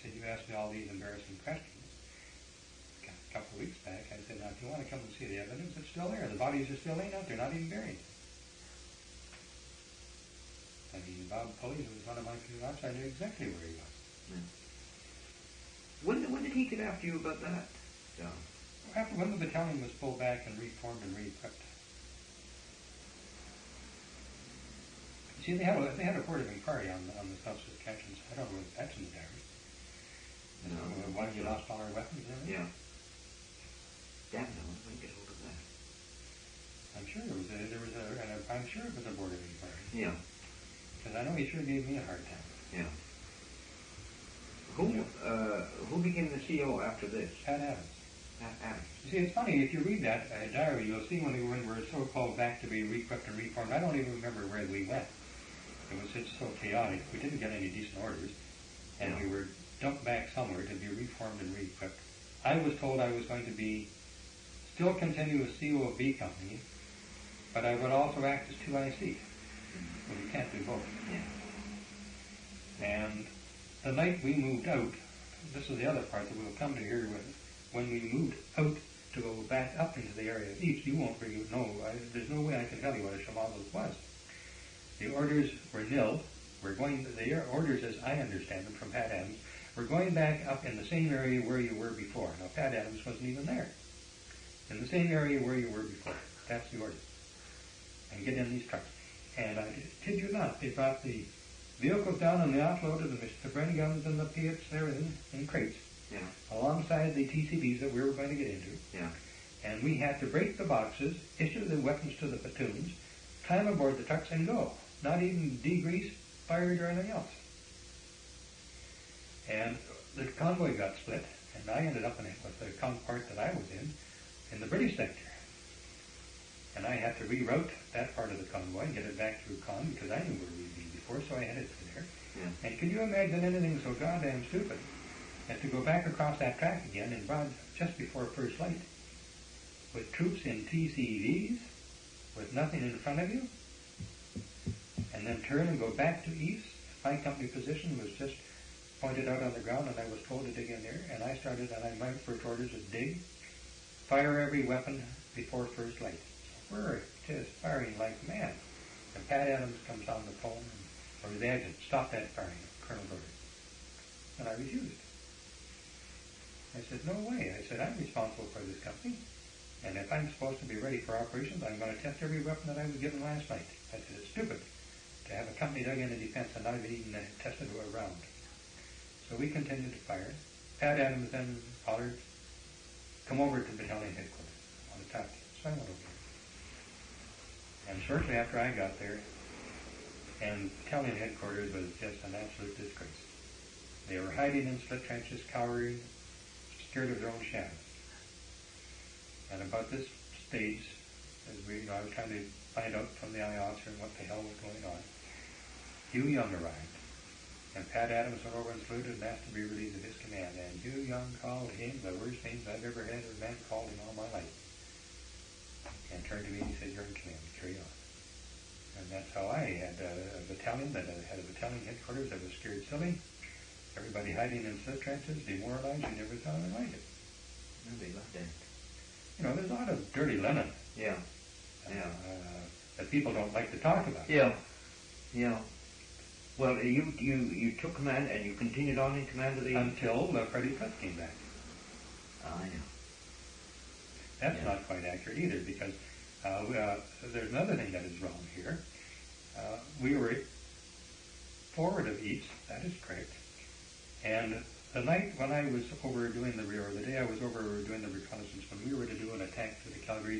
said, you asked me all these embarrassing questions a couple of weeks back. I said, now if you want to come and see the evidence, it's still there. The bodies are still laying out. They're not even buried. I mean, Bob Pulley, who was one of my students, I knew exactly where he was. Yeah. When did he get after you about that, John? After when the battalion was pulled back and reformed and re-equipped. See, they had a board of inquiry on the South Saskatchewan side. I don't know whether that's in the diary. No. Why we lost all our weapons and everything? Yeah. Damn no, I didn't get hold of that. I'm sure I'm sure it was a board of inquiry. Yeah. Because I know he sure gave me a hard time. Yeah. Who became the CEO after this? Pat Adams. Pat Adams. You see, it's funny, if you read that diary, you'll see when we were so-called back to be re-equipped and reformed, I don't even remember where we went. It was just so chaotic. We didn't get any decent orders, and we were dumped back somewhere to be reformed and re-equipped. I was told I was going to still continue as CEO of B Company, but I would also act as 2IC. Well, you can't do both. Yeah. And the night we moved out, this is the other part that we'll come to here, when we moved out to go back up into the area of east, you won't really know. There's no way I can tell you what a Shamalos was. The orders were nil. The orders, as I understand them from Pat Adams, were going back up in the same area where you were before. Now, Pat Adams wasn't even there. In the same area where you were before. That's the order. And get in these trucks. And I kid you not, they brought the vehicles down and they offloaded the Bren guns and the Piats there in crates. Yeah. Alongside the TCBs that we were going to get into. Yeah. And we had to break the boxes, issue the weapons to the platoons, climb aboard the trucks and go. Not even degreased, fired, or anything else. And the convoy got split, and I ended up with the part that I was in the British sector. And I had to reroute that part of the convoy and get it back through Con because I knew where we'd been before, so I headed for there. Yeah. And can you imagine anything so goddamn stupid as to go back across that track again in broad just before first light with troops in TCVs with nothing in front of you, and then turn and go back to east? My company position was just pointed out on the ground, and I was told to dig in there, and I started, and my first orders was dig, fire every weapon before first light. So we're just firing like mad. And Pat Adams comes on the phone, or the adjutant, stop that firing, Colonel Gordon. And I refused. I said, no way. I said, I'm responsible for this company, and if I'm supposed to be ready for operations, I'm going to test every weapon that I was given last night. I said, it's stupid to have a company dug into defense and not even tested a round. So we continued to fire. Pat Adams then hollered, come over to battalion headquarters. I want to talk to you. So I went over. And shortly after I got there, and battalion headquarters was just an absolute disgrace. They were hiding in split trenches, cowering, scared of their own shadows. And about this stage, as I was trying to find out from the eye officer what the hell was going on, Hugh Young arrived. And Pat Adams went over and saluted and asked to be relieved of his command. And Hugh Young called him the worst names I've ever had a man called in all my life. And turned to me and he said, you're in command, carry on. And that's how I had a battalion that had a battalion headquarters that was scared silly. Everybody hiding in slip trenches, demoralized, you never thought I'd like it. No, they loved that. You know, there's a lot of dirty linen. Yeah. That people don't like to talk about. Yeah. Yeah. Well, you took command and you continued on in command of the... Until Freddie Foote came back. I know. That's not quite accurate either, because there's another thing that is wrong here. We were forward of east, that is correct. And the night when I was over doing the day I was over doing the reconnaissance, when we were to do an attack to the Calgarys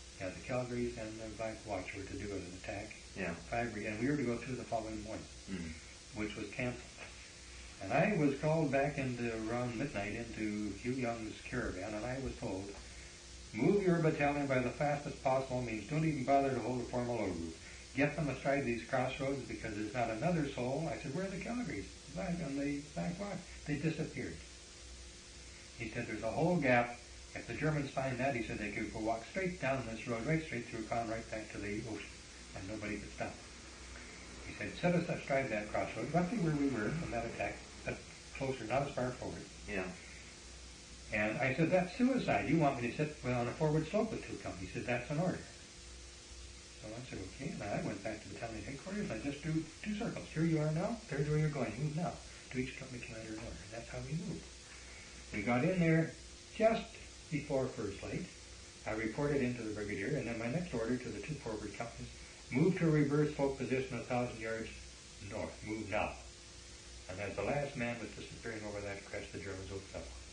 and the Black Watch were to do an attack. Yeah. And we were to go through the following morning, which was canceled. And I was called back into around midnight into Hugh Young's caravan, and I was told, move your battalion by the fastest possible means. Don't even bother to hold a formal order. Get them astride these crossroads because there's not another soul. I said, where are the Calgarys? And the Black Watch. They disappeared. He said, there's a whole gap. If the Germans find that, he said, they could go walk straight down this road, right straight through Con, right back to the ocean, and nobody could stop. He said, set us astride that crossroad, roughly where we were in that attack, but closer, not as far forward. Yeah. And I said, that's suicide. You want me to sit on a forward slope with 2 coming? He said, that's an order. So I said, okay. And I went back to battalion headquarters and I just drew 2 circles. Here you are now. There's where you're going. Move now. To each company commander in order. And that's how we moved. We got in there just before first light. I reported into the brigadier, and then my next order to the 2 forward companies, move to a reverse slope position 1,000 yards north. Move now. And as the last man was disappearing over that crest, the Germans opened up on us.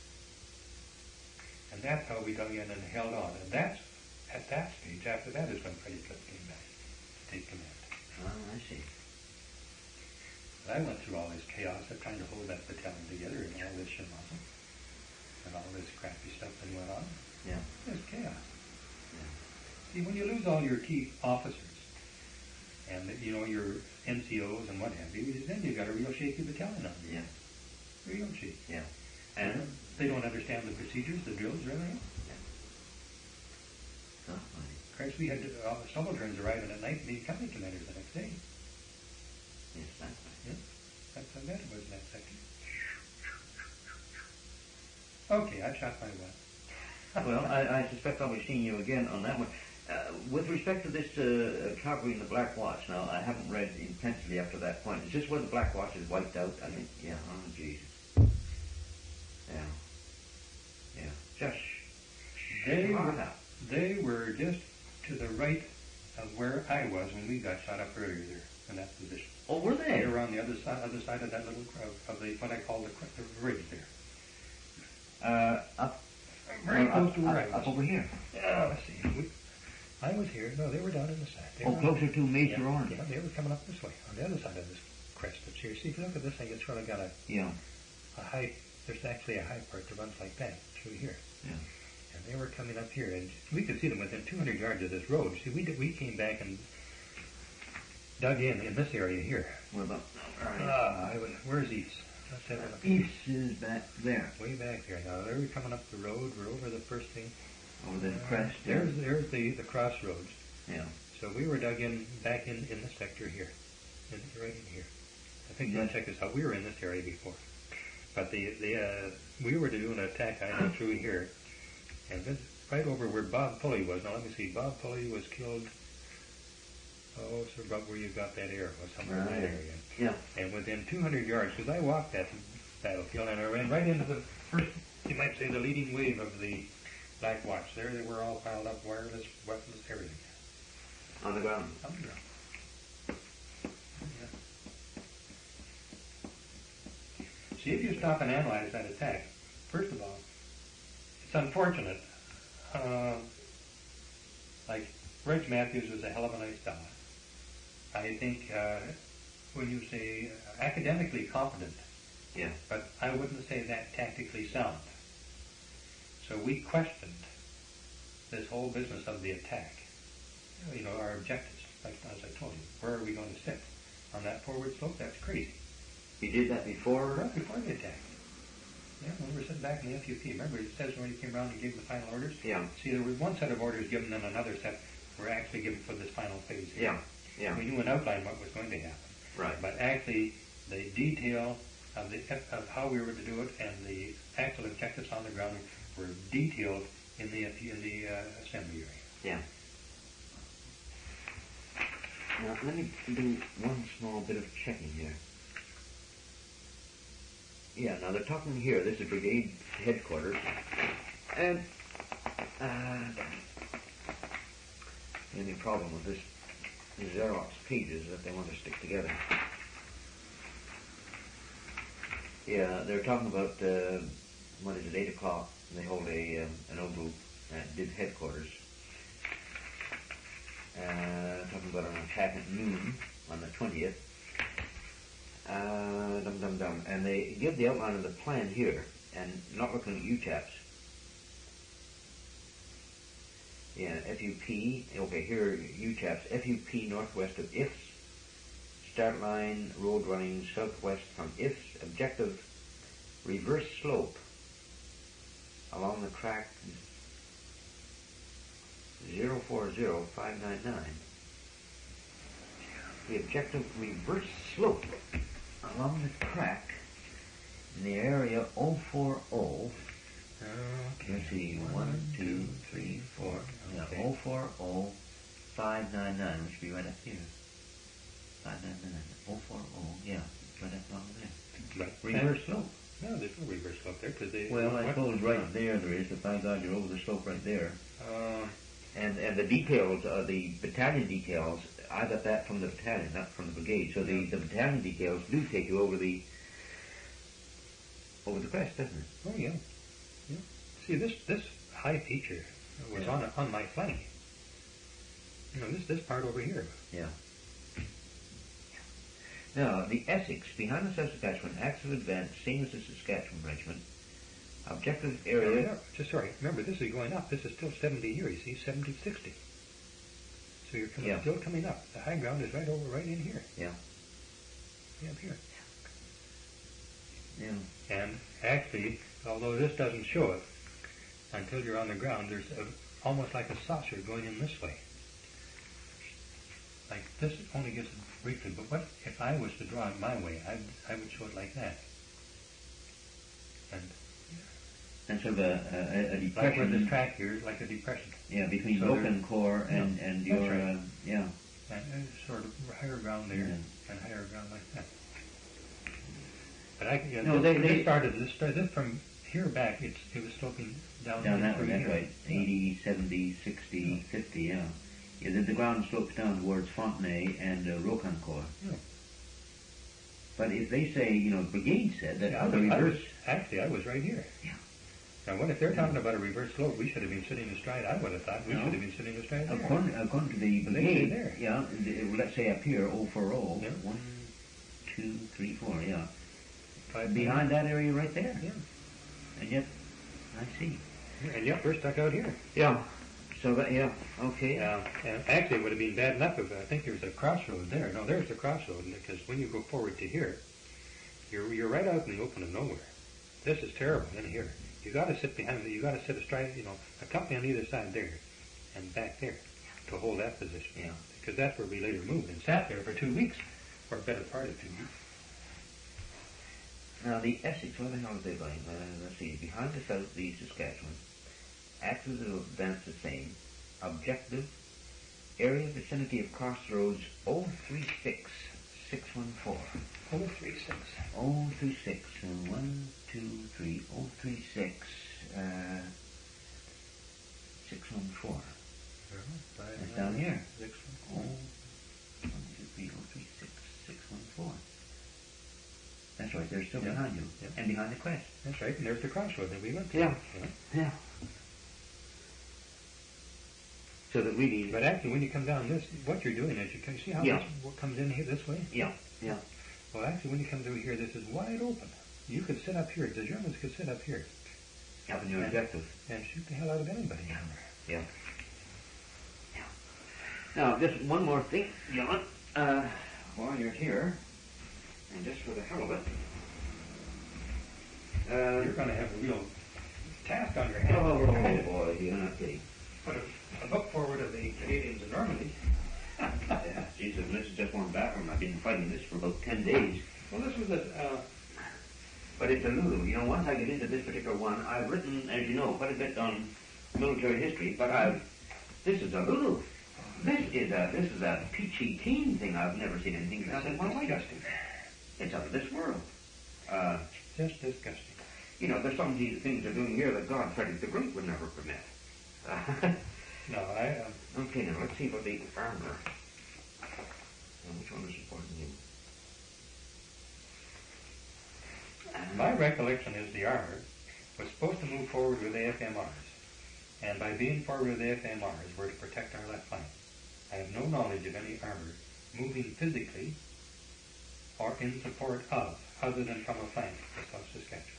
And that's how we dug in and held on. And that's, at that stage, after that is when Freddie Cliff came back to take command. Oh, I see. But I went through all this chaos of trying to hold that battalion together and all this schmozzle and all this crappy stuff that went on. Yeah. It was chaos. Yeah. See, when you lose all your key officers and, your NCOs and what have you, then you've got a real shaky battalion on you. Yeah. Real shaky. Yeah. And they don't understand the procedures, the drills, or anything. oh, Of course, we had subalterns arriving at night and be company commanders the next day. yes, that's right. Yeah. That's how bad it was in that sector. Okay, I've shot my one. Well, I suspect I'll be seeing you again on that one. With respect to this cavalry in the Black Watch, now, I haven't read intensely up to that point. Is this where the Black Watch is wiped out? I think, yeah, oh, Jesus. Yeah. Yeah. Just... They were just to the right of where I was when we got shot up earlier there, in that position. Oh, were they? They were on the other side of that little, of the, what I call the ridge there. Up... Very close to where I was. Up over here. Yeah, let's see. I was here. No, they were down in the side. Closer to Major Orange. Yeah, they were coming up this way, on the other side of this crest that's here. See, if you look at this thing, it's sort of got a high, there's actually a high part that runs like that through here. Yeah. And they were coming up here, and we could see them within 200 yards of this road. See, we came back and dug in this area here. What about... All right. Where's East? Let's have a look. East is back there. Way back there. Now, they were coming up the road. We're over the first thing. Over the crest. There's the crossroads. Yeah. So we were dug in, back in this sector here. Right in here. I think you can check this out. We were in this area before. But we were to do an attack item through here. And this, right over where Bob Pulley was. Now let me see. Bob Pulley was killed, so about where you got that arrow, somewhere in that area. Yeah. And within 200 yards, because I walked that battlefield, and I ran right into the first, you might say, the leading wave of the Black Watch. There they were all piled up, wireless, weapons, everything. On the ground. On the ground. Yeah. See, if you stop and analyze that attack, first of all, it's unfortunate. Like, Reg Matthews was a hell of a nice fellow. I think when you say academically competent, yeah, but I wouldn't say that tactically sound. So we questioned this whole business of the attack. Our objectives, like as I told you. Where are we going to sit? On that forward slope? That's crazy. You did that before? Right before the attack. Yeah, when we were sitting back in the FUP. Remember, it says when he came around and gave the final orders? Yeah. See, there was one set of orders given and another set were actually given for this final phase here. Yeah, yeah. We knew in outline what was going to happen. Right. But actually, the detail of how we were to do it and the actual objectives on the ground were detailed in the assembly area. Yeah. Now, let me do one small bit of checking here. Yeah, now they're talking here. This is brigade headquarters. And the only problem with this Xerox page is that they want to stick together. Yeah, they're talking about, 8 o'clock. They hold an oval at DIV headquarters. Talking about an attack at noon on the 20th. And they give the outline of the plan here, and not looking at you chaps. Yeah, FUP, okay, here you chaps, FUP northwest of IFS, start line, road running southwest from IFS, objective, reverse slope along the track 040599. The objective reverse slope along the track In the area 040, Okay. let's see, 1, 2, 3, 4. Yeah, Okay. 040, 599, which should be right up here. 599, 040, yeah, right up along there. But Reverse slope. No, there's no reverse slope there because they. Well, I suppose right there is, but by God, you're over the slope right there. Uh, And the details, the battalion details, I got that from the battalion, not from the brigade. So the battalion details do take you over the crest, doesn't it? oh yeah. Yeah. See, this high feature was on my flank. You know, this part over here. Yeah. Now, the Essex, behind the Saskatchewan, acts as advance, same as the Saskatchewan regiment. Objective area... No, just sorry. Remember, this is going up. This is still 70 here, you see, 70, 60. So you're still coming up. The high ground is right in here. Yeah. Yeah, up here. Yeah. And actually, although this doesn't show it, until you're on the ground, there's almost like a saucer going in this way. Like this only gets it briefly, but what if I was to draw it my way? I would show it like that. And sort of a depression. Like where this track here is like a depression. Yeah, between So broken core and your, right. yeah. And sort of higher ground there and higher ground like that. But this started from here back. It was sloping down that way. That's here. right. 80, 70, 60, 50. Yeah. Yeah. The ground slopes down towards Fontenay and Rocancourt. Yeah. But if they say, you know, the brigade said that the reverse. I was right here. Yeah. Now, what if they're talking about a reverse slope? We should have been sitting astride. I would have thought we should have been sitting astride there. According to the But brigade, there. yeah, let's say up here, 040, Yeah. 1, 2, 3, 4, yeah. But Behind that area right there. Yeah. And yet, I see. And yet we're stuck out here. Yeah. So that, yeah, okay. And actually, it would have been bad enough if I think there was a crossroad there. No, there's the crossroad, because when you go forward to here, you're right out in the open of nowhere. This is terrible in here. You got to sit behind it. You got to sit astride, a company on either side there, and back there, to hold that position. Yeah. Because that's where we later moved and sat there for 2 weeks, or a better part of 2 weeks. Now the Essex, where the hell are they going? Let's see, behind the south, the Saskatchewan, axis of advance the same. Objective, area vicinity of crossroads 036 614. 036. 036, 1, 2, 3, 036, 614. That's down here. 1, 2, 3, 036, 614. That's right, they're still behind you. Yeah. And behind the crest. That's right, and there's the crossroad that we went to. Yeah. Yeah. So that really... But actually, when you come down this, what you're doing is, you can see how this what comes in here this way? Yeah, yeah. Well, actually, when you come through here, this is wide open. You could sit up here. The Germans could sit up here. Up in your objective. And shoot the hell out of anybody. Yeah. Yeah. Now, just one more thing, John. While you're here, and just for the hell of it, you're going to have a real task on your hands. Oh, boy, you're not kidding. Put a look forward of the Canadians in Normandy. Yeah, Jesus, this is just one bathroom. I've been fighting this for about 10 days. Well, this was But it's a Lulu. You know, once I get into this particular one, I've written, as you know, quite a bit on military history, but this is a Lulu. This is a peachy teen thing. I've never seen anything like this. It's out of this world. Just disgusting. You know, there's some of these things they're doing here that God, Frederick the Great, would never permit. No, Okay, now let's see about the armor. Which one is supporting you? My recollection is the armor was supposed to move forward with AFMRs. And by being forward with AFMRs, we're to protect our left flank. I have no knowledge of any armor moving physically or in support of, other than from a flank of South Saskatchewan.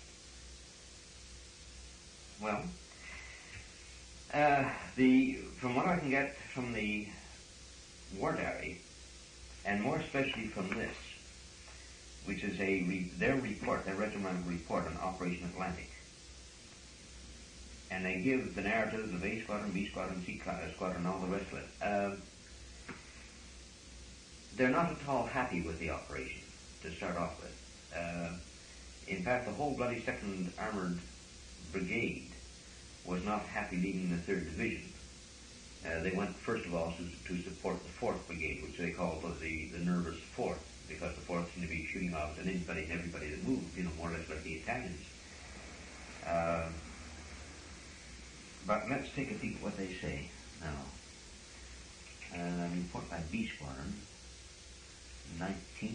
Well, from what I can get from the War Diary, and more especially from this, which is their report, their regimental report on Operation Atlantic, and they give the narratives of A Squadron, B Squadron, C Squadron, all the rest of it. They're not at all happy with the operation to start off with. In In fact, the whole bloody 2nd Armoured Brigade was not happy leaving the 3rd Division. They went, first of all, to support the 4th Brigade, which they called the nervous 4th, because the 4th seemed to be shooting out at anybody and everybody that moved, more or less like the Italians. But let's take a peek at what they say now. Report by B Squadron, 19th,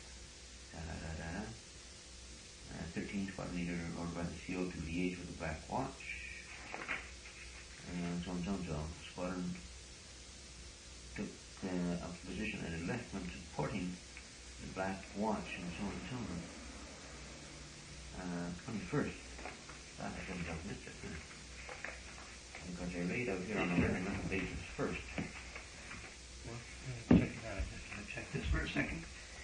13th Squadron leader ordered by the CO to liaise with the Black Watch, and so on, so on, so on. Squadron took up a position at a left when supporting the Black Watch, and so on and so on. 21st. I couldn't have missed it. Because they're laid out here on a regimental basis first. Well, check it out. I'm just going to check this for a second.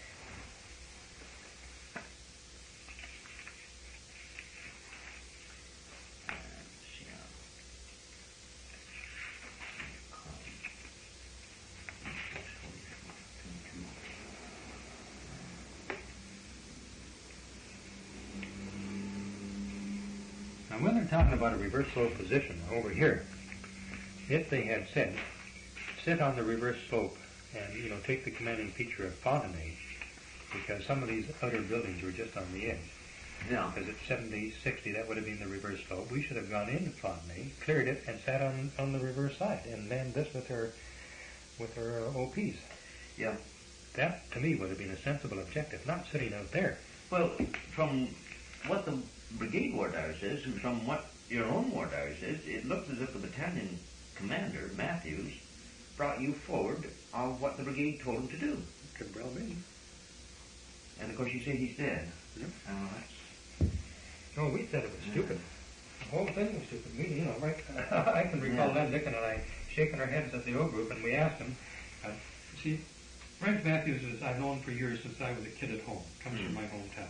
Now, when they're talking about a reverse slope position over here, if they had said, sit on the reverse slope and, take the commanding feature of Fontenay, because some of these outer buildings were just on the edge. Yeah. Because at 70, 60, that would have been the reverse slope. We should have gone into Fontenay, cleared it, and sat on the reverse side, and manned this with our OPs. Yeah. That, to me, would have been a sensible objective, not sitting out there. Well, from what the brigade war diary says, and from what your own war diary says, it looks as if the battalion commander, Matthews, brought you forward of what the brigade told him to do. Could well be. And of course you say he's dead. Yep. That's... No, we said it was stupid. The whole thing was stupid. We, right? I can recall that Dick and I shaking our heads at the O group, and we asked him, see, Frank Matthews is, I've known for years since I was a kid at home, comes from my hometown.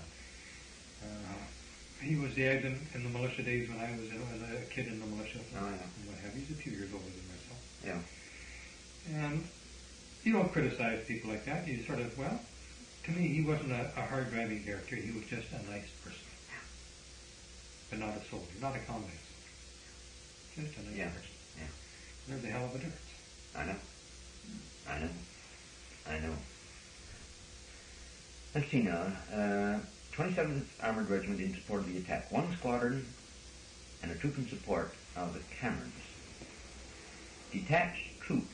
He was the adjutant in the militia days when I was a kid in the militia. Oh, yeah. And what have you. He's a few years older than myself. Yeah. And you don't criticize people like that. You sort of, well, to me, he wasn't a hard-driving character. He was just a nice person. But not a soldier, not a combat. Just a nice person. Yeah. There's a hell of a difference. I know. Let's see now. 27th Armoured Regiment in support of the attack. 1 squadron and a troop in support of the Camerons. A detached troop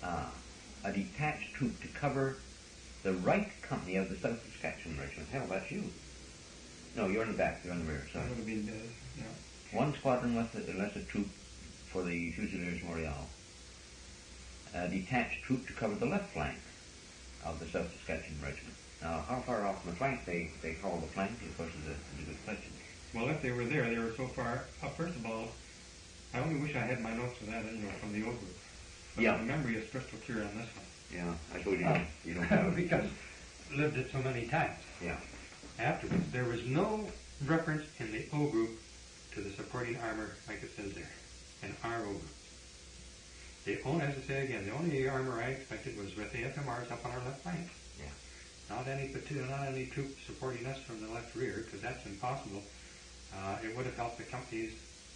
to cover the right company of the South Saskatchewan Regiment. Hell, that's you. No, you're in the back. You're in the rear. Sorry. That would have been, yeah. 1 squadron less a troop for the Fusiliers Montreal. A detached troop to cover the left flank of the South Saskatchewan Regiment. Now, how far off from the flank they call the flank, of course, is a good question. Well, if they were there, they were so far up. First of all, I only wish I had my notes of that, from the old group. But yeah. My memory is crystal clear on this one. Yeah, I told you you don't have it. Because lived it so many times. Yeah. Afterwards, there was no reference in the O group to the supporting armor like it says there, in our O group. The only, as I say again, the only armor I expected was with the FMRs up on our left flank. Yeah. Not any platoon, not any troop supporting us from the left rear, because that's impossible. It would have helped the companies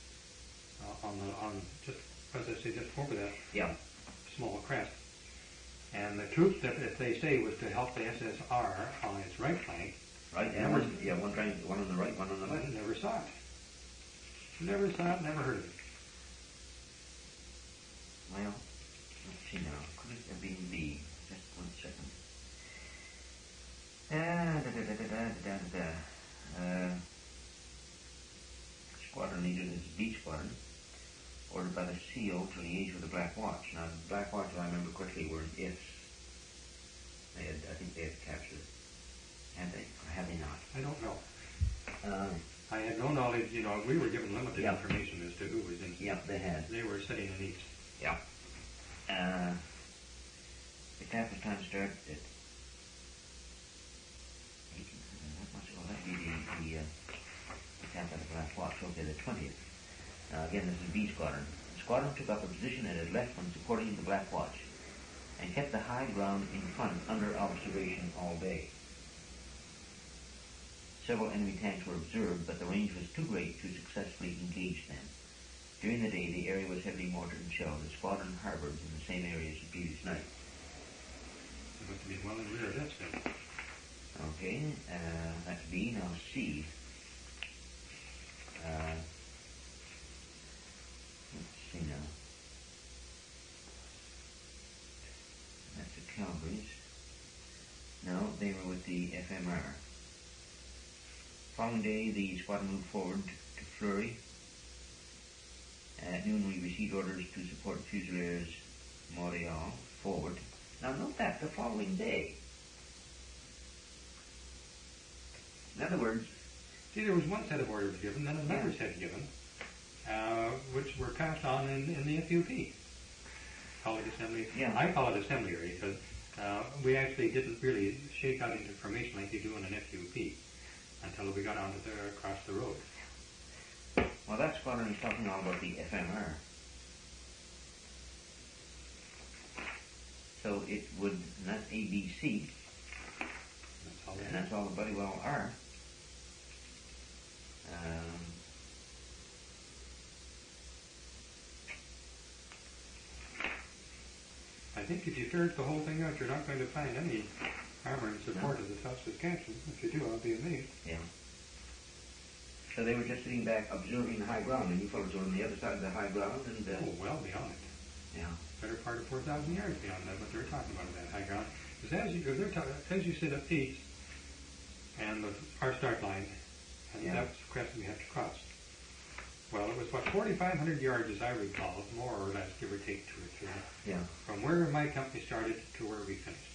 on just, as I say, just over that small crest. And the troops that, if they say, was to help the SSR on its right flank. Right, yeah, one on the right, one on the left. Never saw it. Never saw it, never heard of it. Well, let's see now. Could it have been B? Just 1 second. Squadron leader is B Squadron, ordered by the CO to liaise with the Black Watch. Now, the Black Watch, if I remember correctly, were in IFS. I think they had captured it. Had they, or had they not? I don't know. I had no knowledge, we were given limited information as to who was in. Yeah, they had. They were sitting in east. Yeah. The captain's time started at that be the captain of the Black Watch. Okay, the 20th. Now again, this is B Squadron. The squadron took up a position at its left when supporting the Black Watch and kept the high ground in front under observation all day. several enemy tanks were observed, but the range was too great to successfully engage them. During the day, the area was heavily mortared and shelled. The squadron harbored in the same area as the previous night. It must have been well in rear of this then. Okay, that's B. Now C. Let's see now. That's the Calvaries. No, they were with the FMR. Following day, the squadron moved forward to Fleury. At noon, we received orders to support Fusiliers Montreal forward. Now, note that the following day. In other words, see, there was one set of orders given, then another set given, which were passed on in the FUP. College Assembly. Yeah. I call it assembly because we actually didn't really shake out information like you do in an FUP until we got onto across the road. Well, that squadron is talking all about the FMR. So it would, and that's ABC, and that's all the bloody well are. I think if you ferret the whole thing out, you're not going to find any armor in support of the South Saskatchewan. If you do, I'll be amazed. Yeah. So they were just sitting back observing the high ground, and you fellows were on the other side of the high ground, and... oh, well beyond it. Yeah. Better part of 4,000 yards beyond that, what they're talking about that high ground. Because as you sit up east, and our start line, and that's the crest we have to cross. Well, it was about 4,500 yards, as I recall, more or less, give or take 2 or 3. Yeah. From where my company started to where we finished.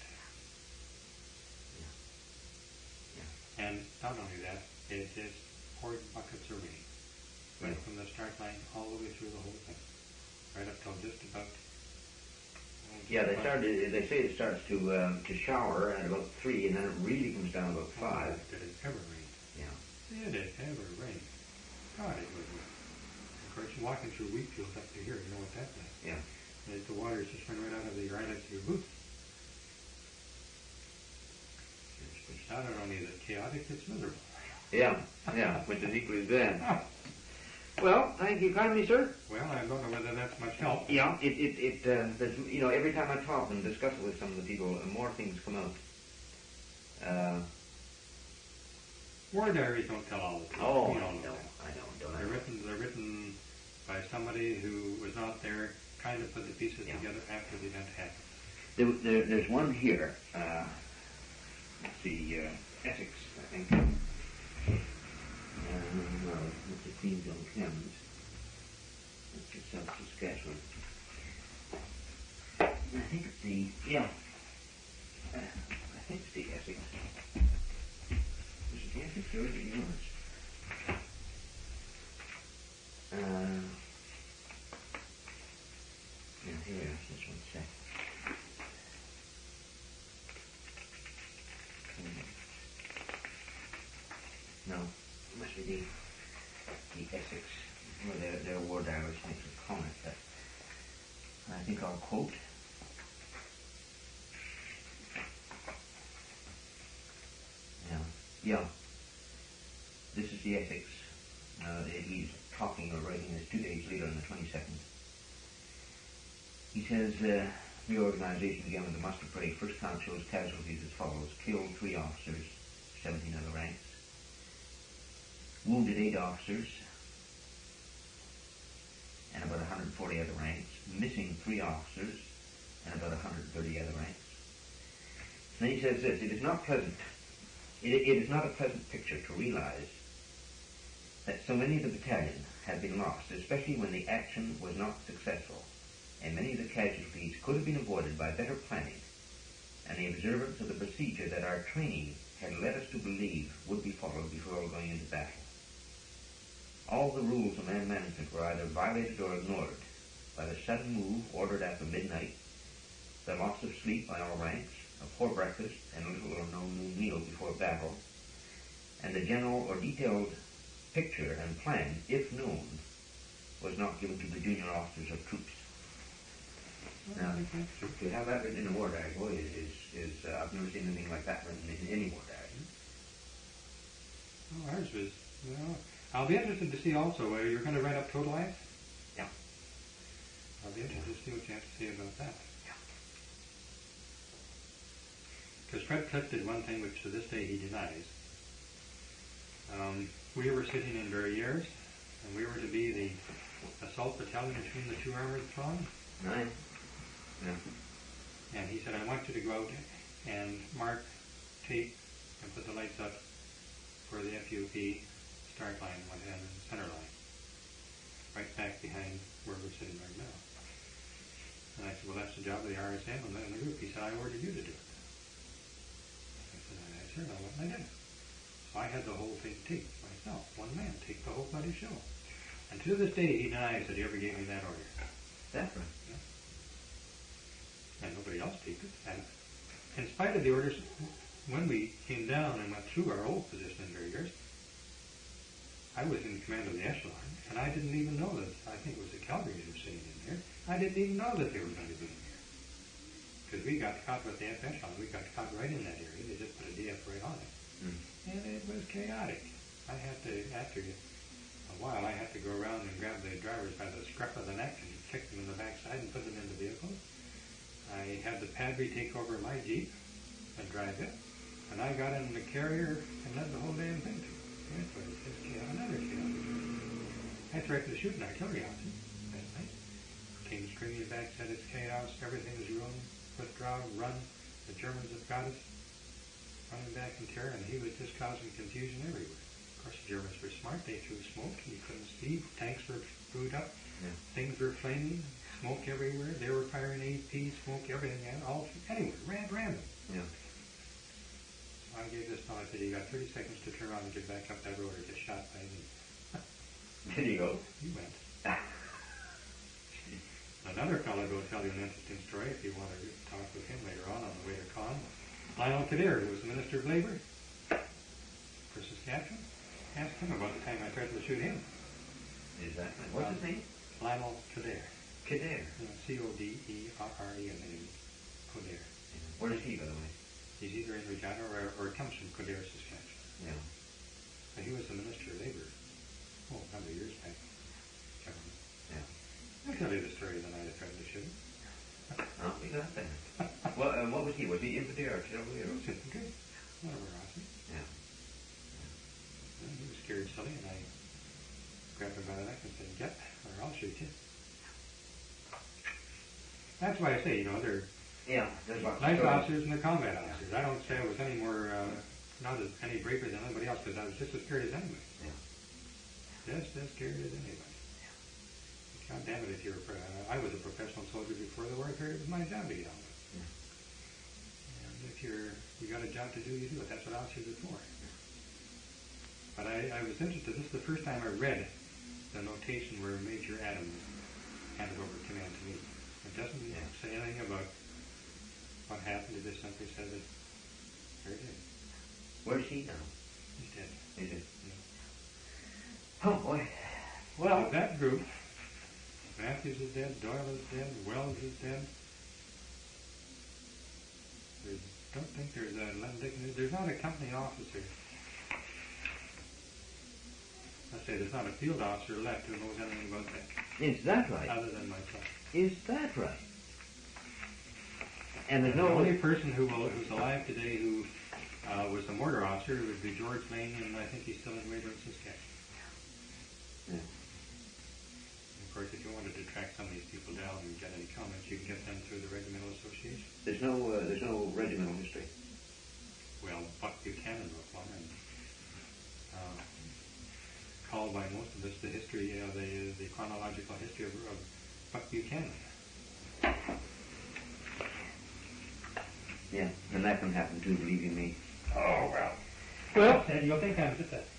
Yeah. And not only that, it just poured buckets of rain. Right from the start line all the way through the whole thing. Right up till just about... yeah, they say it starts to shower at about 3, and then it really comes down about 5. Did it ever rain? Yeah. Did it ever rain? God, it was. Of course, you're walking through wheat fields up to here, you know what that means. Yeah. The water is just running right out of your eyelids to your boots. It's not only is it chaotic, it's miserable. Yeah, which is equally bad. Oh. Well, thank you kindly, sir. Well, I don't know whether that's much help. Yeah, you know, every time I talk and discuss it with some of the people, more things come out. War diaries don't tell all the truth. Oh, you know, I know. They're written by somebody who was not there, trying to put the pieces together after the event happened. There's one here. Let's see, Essex, I think. No, it's the Queens on Thames. That's just South Saskatchewan. I think it's the, I think it's the Essex. Is it the Essex or is it yours? Yeah, here, just one sec. No, it must be the Essex, where their war diaries makes a comment that I think I'll quote. Yeah. This is the Essex. He's talking or writing this 2 days later on the 22nd. He says, reorganization began with the muster parade. First count shows casualties as follows. Killed 3 officers, 17 other ranks. Wounded 8 officers, and about 140 other ranks. Missing 3 officers, and about 130 other ranks. And then he says this, it is not pleasant. It is not a pleasant picture to realize that so many of the battalion have been lost, especially when the action was not successful, and many of the casualties could have been avoided by better planning and the observance of the procedure that our training had led us to believe would be followed before going into battle. All the rules of man management were either violated or ignored by the sudden move ordered after midnight, the loss of sleep by all ranks, a poor breakfast and little or no noon meal before battle, and the general or detailed picture and plan, if known, was not given to the junior officers of troops. Now, to have that written in a war diary, boy, is I've never seen anything like that written in any war diary. Oh, ours was, well, I'll be interested to see also, you're going to write up Total Life? Yeah. I'll be interested to see what you have to say about that. Because Fred Cliff did one thing which to this day he denies. We were sitting in Verrières, and we were to be the assault battalion between the two armored throng. Right. Yeah. And he said, I want you to go out and mark, tape, and put the lights up for the FUP start line and center line, right back behind where we're sitting right now. And I said, well, that's the job of the RSM and the group. He said, I ordered you to do it. I said, I sure know what I did. So I had the whole thing taped myself. One man taped the whole bloody show. And to this day, he denies that he ever gave me that order. That's right. Yeah. And nobody else taped it. And in spite of the orders, when we came down and went through our old position in Verrières, I was in command of the echelon, and I didn't even know that, I think it was the cavalry that was sitting in there, I didn't even know that they were going to be in there. Because we got caught with the F echelon, we got caught right in that area, they just put a DF right on it. And it was chaotic. I had to, after a while, I had to go around and grab the drivers by the scruff of the neck and kick them in the backside and put them in the vehicles. I had the padre take over my Jeep and drive it, and I got in the carrier and led the whole damn thing. It was just chaos, another chaos. I threatened to shoot an artillery officer that night. Came screaming back, said it's chaos, everything is ruined, withdraw, run, the Germans have got us. Running back in terror, and he was just causing confusion everywhere. Of course, the Germans were smart. They threw smoke, and you couldn't see. Tanks were screwed up. Yeah. Things were flaming. Smoke everywhere. They were firing AP, smoke, everything, all anywhere, random. Yeah. So I gave this fellow, I said, you got 30 seconds to turn around and get back up that road or get shot by me. Did he go? He went. Another fellow will tell you an interesting story if you want to talk with him later on the way to Con. Lionel Kadir, who was the Minister of Labour for Saskatchewan, asked him about the time I threatened to shoot him. Is that right? What's his name? Lionel Kadir. Kadir. Codere, I think. Kadir. Where is he, by the way? He's either in Regina or comes from Kadir, Saskatchewan. Yeah. So he was the Minister of Labour, a number of years back. Yeah. I'll tell you the story of the night I threatened to shoot him. I'll be glad then. Well, what was he? Was he infantry or artillery? He was infantry. Whatever, Rossi. Yeah. And he was scared silly, and I grabbed him by the neck and said, get, or I'll shoot you. That's why I say, they're nice officers and they're combat officers. I don't say I was any more, not as any braver than anybody else, because I was just as scared as anybody. Yeah. Just as scared as anybody. God damn it, if you're, I was a professional soldier before the war period. It was my job to get on with. Yeah. And if you got a job to do, you do it. That's what officers are for. But I was interested. This is the first time I read the notation where Major Adams handed over command to me. It doesn't say anything about what happened. It just simply says that there it is. Where's he now? He's dead. He's dead. Yeah. Oh, boy. Well, that group, Matthews is dead, Doyle is dead, Wells is dead. Don't think there's there's not a company officer. I say there's not a field officer left who knows anything about that. Is that right? Other than myself. Is that right? And there's The no only person who's alive today who was a mortar officer would be George Lane, and I think he's still in Weyburn, Saskatchewan. Yeah. Of course, if you wanted to track some of these people down and get any comments, you can get them through the Regimental Association. There's no regimental history. Well, Buck Buchanan wrote one, and called by most of us the history, the chronological history of Buck Buchanan. Yeah, and that can happen too, believe you me. Oh, well. Well, and you'll think I'm just a